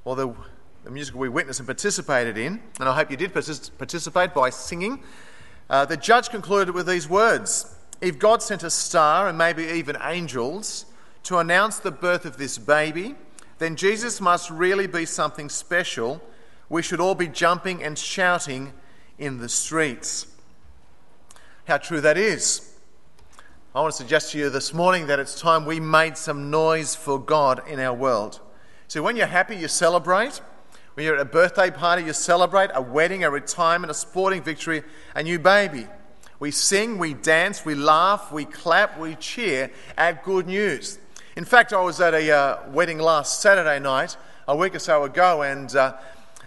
or the musical we witnessed and participated in, and I hope you did participate by singing, the judge concluded with these words: if God sent a star and maybe even angels to announce the birth of this baby, then Jesus must really be something special. We should all be jumping and shouting in the streets. How true that is. I want to suggest to you this morning that it's time we made some noise for God in our world. So when you're happy, you celebrate. When you're at a birthday party, you celebrate a wedding, a retirement, a sporting victory, a new baby. We sing, we dance, we laugh, we clap, we cheer at good news. In fact, I was at a wedding last Saturday night, a week or so ago, and a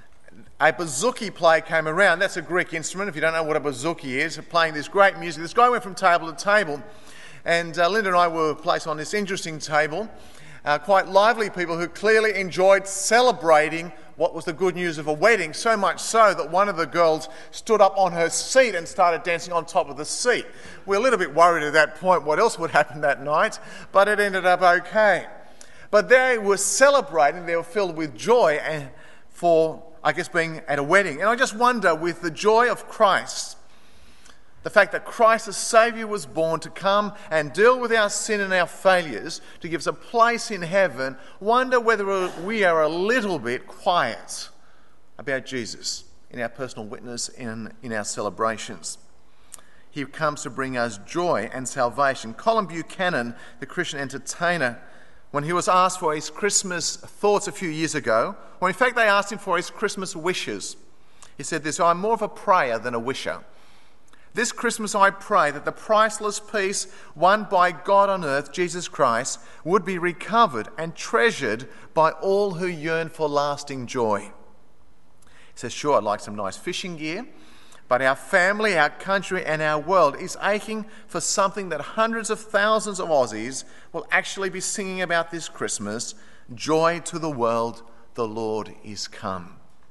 bouzouki player came around. That's a Greek instrument. If you don't know what a bouzouki is, playing this great music. This guy went from table to table, and Linda and I were placed on this interesting table. Quite lively people who clearly enjoyed celebrating what was the good news of a wedding, so much so that one of the girls stood up on her seat and started dancing on top of the seat. We were a little bit worried at that point what else would happen that night, but it ended up okay. But they were celebrating, they were filled with joy for, I guess, being at a wedding. And I just wonder, with the joy of Christ, the fact that Christ as Saviour was born to come and deal with our sin and our failures, to give us a place in heaven, wonder whether we are a little bit quiet about Jesus in our personal witness and in our celebrations. He comes to bring us joy and salvation. Colin Buchanan, the Christian entertainer, when he was asked for his Christmas thoughts a few years ago, or in fact they asked him for his Christmas wishes, he said this: I'm more of a prayer than a wisher. This Christmas I pray that the priceless peace won by God on earth, Jesus Christ, would be recovered and treasured by all who yearn for lasting joy. He says, sure, I'd like some nice fishing gear, but our family, our country and our world is aching for something that hundreds of thousands of Aussies will actually be singing about this Christmas: joy to the world, the Lord is come.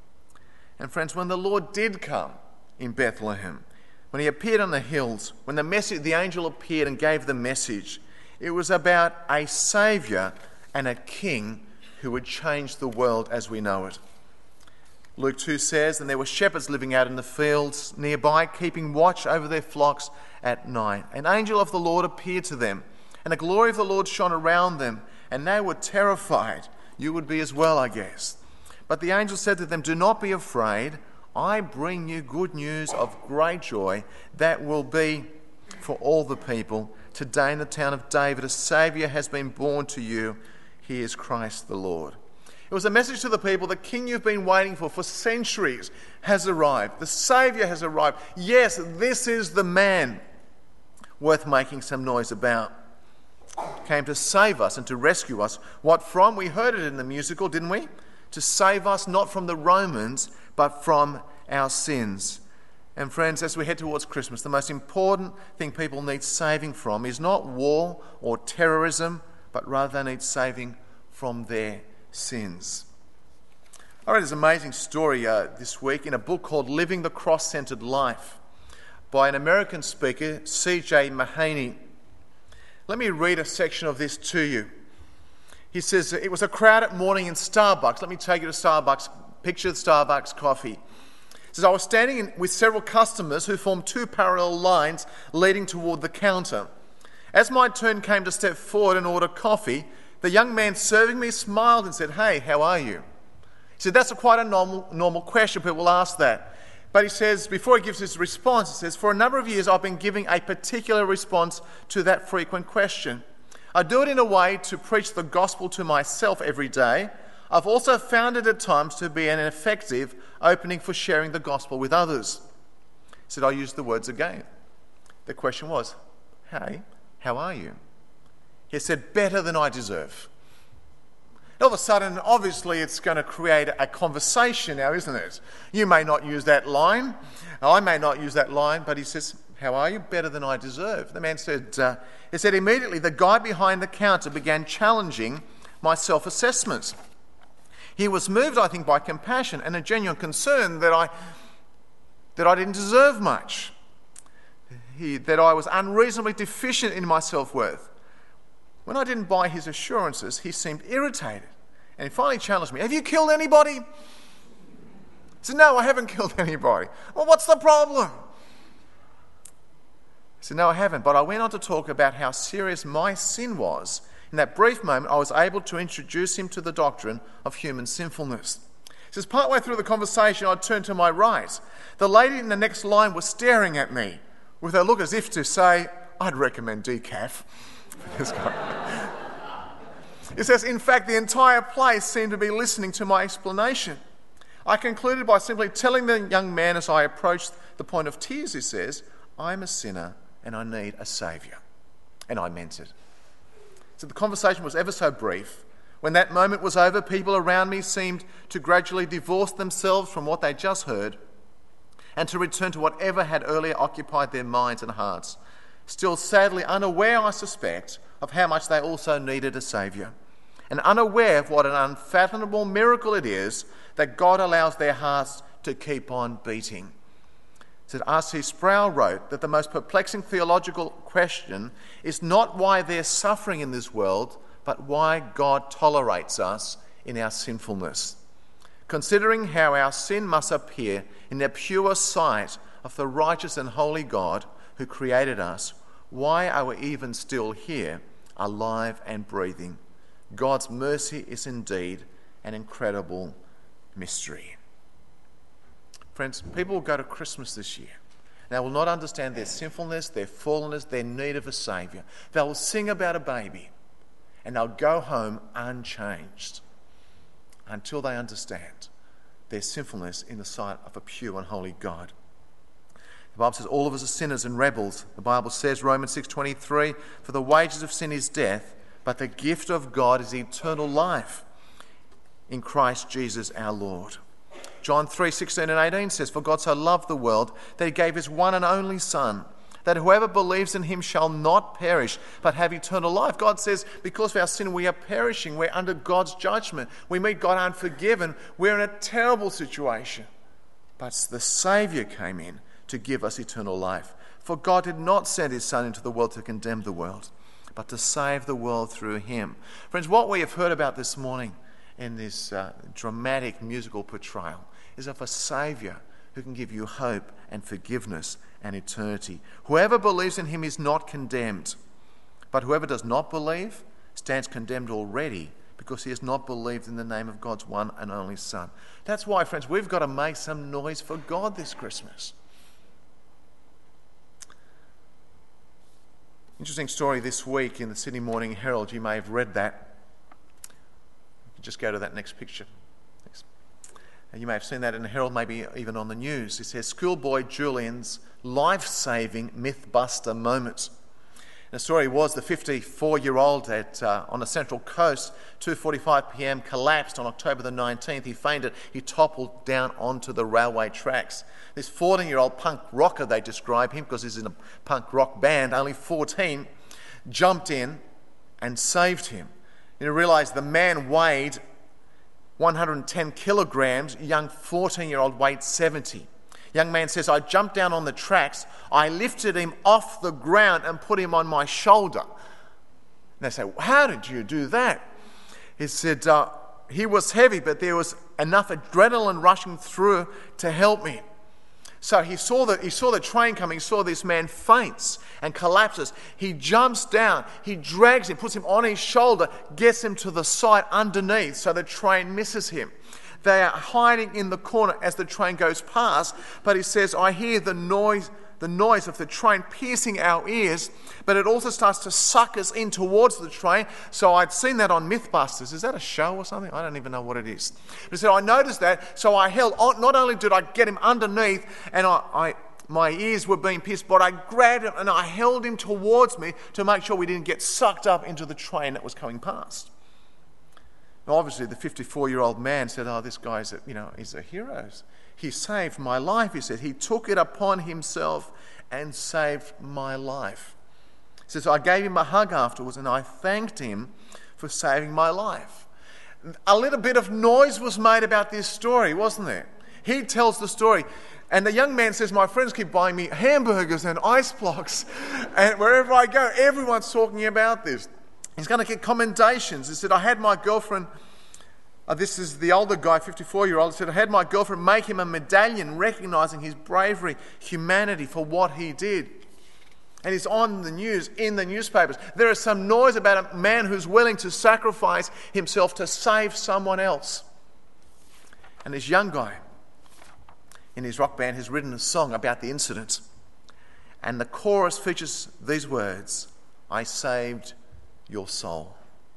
And friends, when the Lord did come in Bethlehem, when he appeared on the hills, when the angel appeared and gave the message, it was about a Saviour and a King who would change the world as we know it. Luke 2 says, and there were shepherds living out in the fields nearby, keeping watch over their flocks at night. An angel of the Lord appeared to them, and the glory of the Lord shone around them, and they were terrified. You would be as well, I guess. But the angel said to them, do not be afraid. I bring you good news of great joy that will be for all the people. Today in the town of David, a Saviour has been born to you. He is Christ the Lord. It was a message to the people: the King you've been waiting for centuries has arrived. The Saviour has arrived. Yes, this is the man worth making some noise about. Came to save us and to rescue us. What from? We heard it in the musical, didn't we? To save us not from the Romans, but from our sins. And friends, as we head towards Christmas, the most important thing people need saving from is not war or terrorism, but rather they need saving from their sins. I read this amazing story this week in a book called Living the Cross-Centered Life by an American speaker, C.J. Mahaney. Let me read a section of this to you. He says, it was a crowded morning in Starbucks. Let me take you to Starbucks. Picture Starbucks coffee. He says, I was standing with several customers who formed two parallel lines leading toward the counter. As my turn came to step forward and order coffee, the young man serving me smiled and said, hey, how are you? He said, that's quite a normal question. People ask that. But he says, before he gives his response, he says, for a number of years I've been giving a particular response to that frequent question. I do it in a way to preach the gospel to myself every day. I've also found it at times to be an effective opening for sharing the gospel with others. He said, I used the words again. The question was, hey, how are you? He said, better than I deserve. All of a sudden, obviously, it's going to create a conversation now, isn't it? You may not use that line. I may not use that line, but he says, how are you? Better than I deserve. The man said, he said, immediately the guy behind the counter began challenging my self-assessments. He was moved, I think, by compassion and a genuine concern that I didn't deserve much, that I was unreasonably deficient in my self-worth. When I didn't buy his assurances, he seemed irritated And he finally challenged me, have you killed anybody? I said, no, I haven't killed anybody. Well, what's the problem? He said, no, I haven't. But I went on to talk about how serious my sin was. In that brief moment, I was able to introduce him to the doctrine of human sinfulness. He says, partway through the conversation, I turned to my right. The lady in the next line was staring at me with a look as if to say, I'd recommend decaf. It says, in fact, the entire place seemed to be listening to my explanation. I concluded by simply telling the young man as I approached the point of tears, he says, I'm a sinner and I need a saviour. And I meant it. So the conversation was ever so brief. When that moment was over, people around me seemed to gradually divorce themselves from what they just heard and to return to whatever had earlier occupied their minds and hearts, still sadly unaware, I suspect, of how much they also needed a saviour, and unaware of what an unfathomable miracle it is that God allows their hearts to keep on beating. So R.C. Sproul wrote that the most perplexing theological question is not why there's suffering in this world, but why God tolerates us in our sinfulness. Considering how our sin must appear in the pure sight of the righteous and holy God who created us, why are we even still here, alive and breathing? God's mercy is indeed an incredible mystery. Friends, people will go to Christmas this year. They will not understand their sinfulness, their fallenness, their need of a saviour. They will sing about a baby and they'll go home unchanged until they understand their sinfulness in the sight of a pure and holy God. The Bible says all of us are sinners and rebels. The Bible says, Romans 6:23, for the wages of sin is death, but the gift of God is eternal life in Christ Jesus our Lord. John 3:16 and 18 says, for God so loved the world that he gave his one and only Son, that whoever believes in him shall not perish, but have eternal life. God says, because of our sin, we are perishing. We're under God's judgment. We meet God unforgiven. We're in a terrible situation. But the Saviour came in to give us eternal life. For God did not send his Son into the world to condemn the world, but to save the world through him. Friends, what we have heard about this morning in this dramatic musical portrayal is of a Saviour who can give you hope and forgiveness and eternity. Whoever believes in him is not condemned, but whoever does not believe stands condemned already because he has not believed in the name of God's one and only Son. That's why, friends, we've got to make some noise for God this Christmas. Interesting story this week in the Sydney Morning Herald. You may have read that. Just go to that next picture. You may have seen that in the Herald, maybe even on the news. It says, schoolboy Julian's life-saving myth-buster moment. And the story was the 54-year-old on the Central Coast, 2:45 p.m, collapsed on October the 19th. He fainted. He toppled down onto the railway tracks. This 14-year-old punk rocker, they describe him, because he's in a punk rock band, only 14, jumped in and saved him. You realise the man weighed 110 kilograms, young 14-year-old weighed 70. Young man says, I jumped down on the tracks, I lifted him off the ground and put him on my shoulder. And they say, how did you do that? He said, he was heavy, but there was enough adrenaline rushing through to help me. So he saw the train coming, he saw this man faints and collapses. He jumps down, he drags him, puts him on his shoulder, gets him to the side underneath so the train misses him. They are hiding in the corner as the train goes past, but he says, I hear the noise of the train piercing our ears, but it also starts to suck us in towards the train. So I'd seen that on Mythbusters. Is that a show or something? I don't even know what it is. But he said, I noticed that, so I held on. Not only did I get him underneath and my ears were being pierced, but I grabbed him and I held him towards me to make sure we didn't get sucked up into the train that was coming past. Now, obviously, the 54-year-old man said, this guy's he's a hero. He saved my life, he said. He took it upon himself and saved my life. He says, so I gave him a hug afterwards and I thanked him for saving my life. A little bit of noise was made about this story, wasn't there? He tells the story. And the young man says, my friends keep buying me hamburgers and ice blocks. And wherever I go, everyone's talking about this. He's going to get commendations. He said, I had my girlfriend This is the older guy, 54-year-old, said, I had my girlfriend make him a medallion recognising his bravery, humanity for what he did. And it's on the news, in the newspapers. There is some noise about a man who's willing to sacrifice himself to save someone else. And this young guy in his rock band has written a song about the incident. And the chorus features these words, I saved your soul.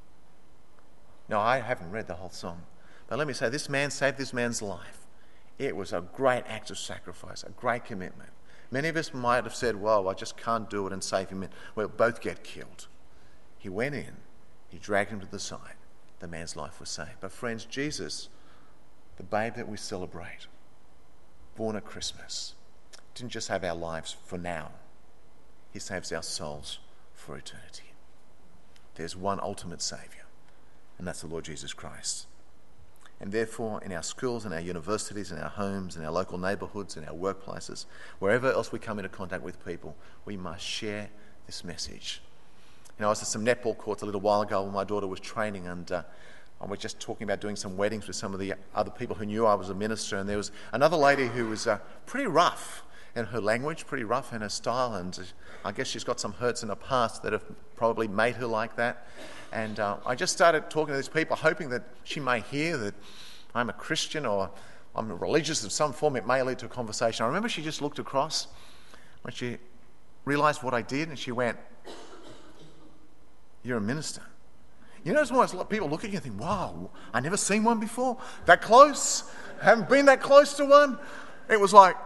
Now, I haven't read the whole song, but let me say, this man saved this man's life. It was a great act of sacrifice, a great commitment. Many of us might have said, well, I just can't do it and save him. We'll both get killed. He went in, he dragged him to the side. The man's life was saved. But friends, Jesus, the babe that we celebrate, born at Christmas, didn't just save our lives for now. He saves our souls for eternity. There's one ultimate Saviour, and that's the Lord Jesus Christ. And therefore, in our schools, in our universities, in our homes, in our local neighbourhoods, in our workplaces, wherever else we come into contact with people, we must share this message. You know, I was at some netball courts a little while ago when my daughter was training, and I was just talking about doing some weddings with some of the other people who knew I was a minister, and there was another lady who was pretty rough in her language, pretty rough in her style, and I guess she's got some hurts in her past that have probably made her like that. And I just started talking to these people, hoping that she may hear that I'm a Christian or I'm religious of some form. It may lead to a conversation. I remember she just looked across when she realised what I did, and she went, you're a minister. You know, sometimes people look at you and think, wow, I never seen one before. That close. Haven't been that close to one. It was like,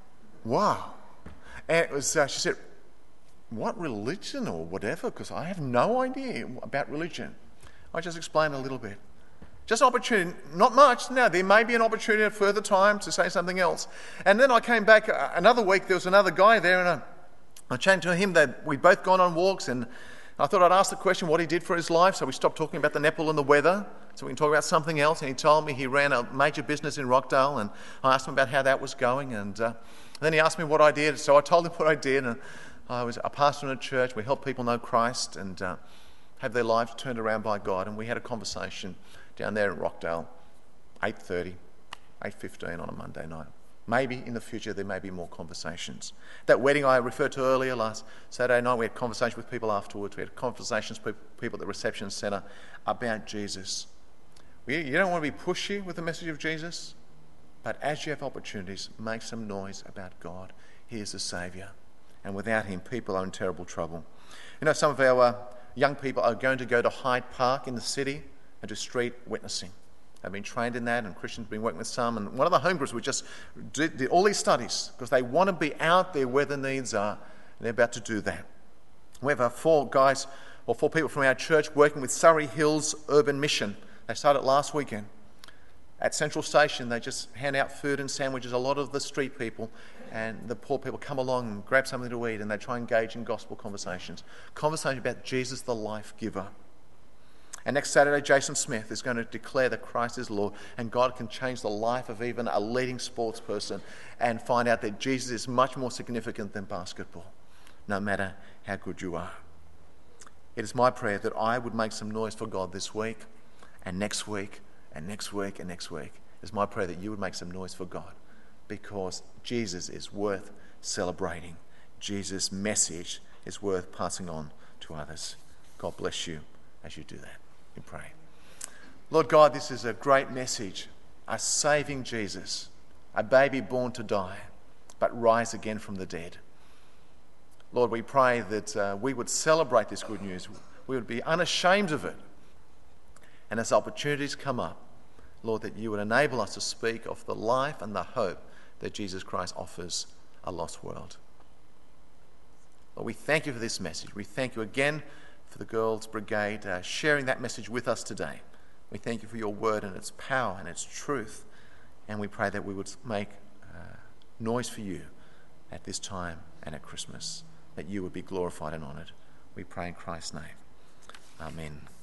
wow. And it was, she said, what religion or whatever? Because I have no idea about religion. I just explained a little bit. Just opportunity, not much. Now, there may be an opportunity at further time to say something else. And then I came back another week, there was another guy there, and I chatted to him that we'd both gone on walks, and I thought I'd ask the question what he did for his life. So we stopped talking about the netball and the weather, so we can talk about something else. And he told me he ran a major business in Rockdale, and I asked him about how that was going. And then he asked me what I did. So I told him what I did. And I was a pastor in a church. We help people know Christ and have their lives turned around by God. And we had a conversation down there in Rockdale, 8:30, 8:15 on a Monday night. Maybe in the future there may be more conversations. That wedding I referred to earlier, last Saturday night, we had conversations with people afterwards. We had conversations with people at the reception centre about Jesus. You don't want to be pushy with the message of Jesus, but as you have opportunities, make some noise about God. He is the Saviour. And without him, people are in terrible trouble. You know, some of our young people are going to go to Hyde Park in the city and do street witnessing. They've been trained in that, and Christians have been working with some. And one of the home groups, we just did all these studies because they want to be out there where the needs are, and they're about to do that. We have 4 people from our church working with Surrey Hills Urban Mission. They started last weekend. At Central Station, they just hand out food and sandwiches. A lot of the street people and the poor people come along and grab something to eat, and they try and engage in gospel conversations about Jesus, the life giver. And next Saturday, Jason Smith is going to declare that Christ is Lord, and God can change the life of even a leading sports person and find out that Jesus is much more significant than basketball, no matter how good you are. It is my prayer that I would make some noise for God this week and next week and next week and next week. It's my prayer that you would make some noise for God, because Jesus is worth celebrating. Jesus' message is worth passing on to others. God bless you as you do that. We pray. Lord God, this is a great message. A saving Jesus, a baby born to die, but rise again from the dead. Lord, we pray that we would celebrate this good news. We would be unashamed of it. And as opportunities come up, Lord, that you would enable us to speak of the life and the hope that Jesus Christ offers a lost world. Lord, we thank you for this message. We thank you again for the Girls Brigade sharing that message with us today. We thank you for your word and its power and its truth. And we pray that we would make noise for you at this time and at Christmas, that you would be glorified and honoured. We pray in Christ's name. Amen.